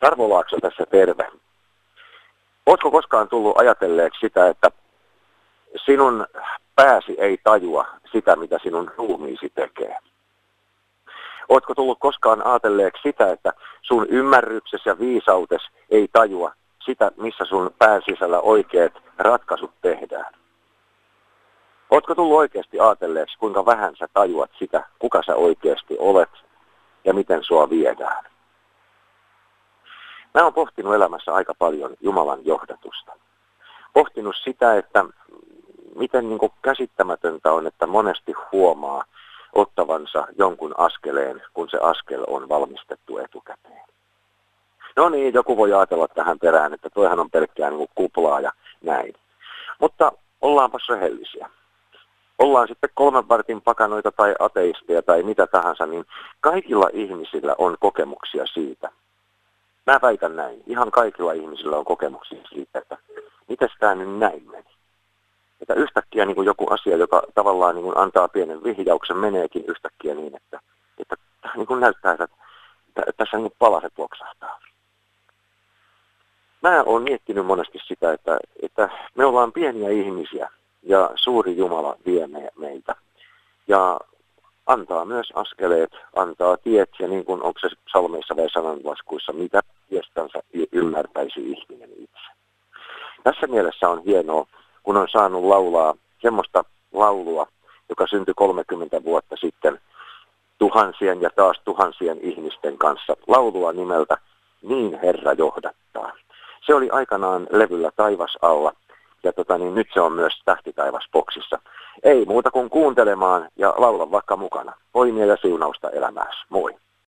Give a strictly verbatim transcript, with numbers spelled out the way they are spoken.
Tarmo Laakso tässä terve. Ootko koskaan tullut ajatelleeksi sitä, että sinun pääsi ei tajua sitä, mitä sinun ruumiisi tekee? Ootko tullut koskaan ajatelleeksi sitä, että sun ymmärryksesi ja viisautes ei tajua sitä, missä sun pään sisällä oikeat ratkaisut tehdään? Ootko tullut oikeasti ajatelleeksi, kuinka vähän sä tajuat sitä, kuka sä oikeasti olet ja miten sua viedään? Mä oon pohtinut elämässä aika paljon Jumalan johdatusta. Pohtinut sitä, että miten niin kuin käsittämätöntä on, että monesti huomaa ottavansa jonkun askeleen, kun se askel on valmistettu etukäteen. No niin, joku voi ajatella tähän perään, että toihan on pelkkää niin kuin kuplaa ja näin. Mutta ollaanpas rehellisiä. Ollaan sitten kolmen vartin pakanoita tai ateisteja tai mitä tahansa, niin kaikilla ihmisillä on kokemuksia siitä. Mä väitän näin. Ihan kaikilla ihmisillä on kokemuksia siitä, että mitäs tää nyt näin meni. Että yhtäkkiä niin kuin joku asia, joka tavallaan niin kuin antaa pienen vihjauksen, meneekin yhtäkkiä niin, että, että niin kuin näyttää, että tässä niin kuin palaset loksahtaa. Mä oon miettinyt monesti sitä, että, että me ollaan pieniä ihmisiä ja suuri Jumala vie me, meitä. Ja antaa myös askeleet, antaa tiet ja niin kuin onko se psalmeissa vai sananlaskuissa, mitä tiestänsä ymmärtäisi ihminen itse. Tässä mielessä on hienoa, kun on saanut laulaa semmoista laulua, joka syntyi kolmekymmentä vuotta sitten tuhansien ja taas tuhansien ihmisten kanssa. Laulua nimeltä Niin Herra johdattaa. Se oli aikanaan levyllä Taivas alla ja tota, niin nyt se on myös Tähti taivas -boksissa. Ei muuta kuin kuuntelemaan ja laula vaikka mukana. Voimia ja siunausta elämääsi. Moi!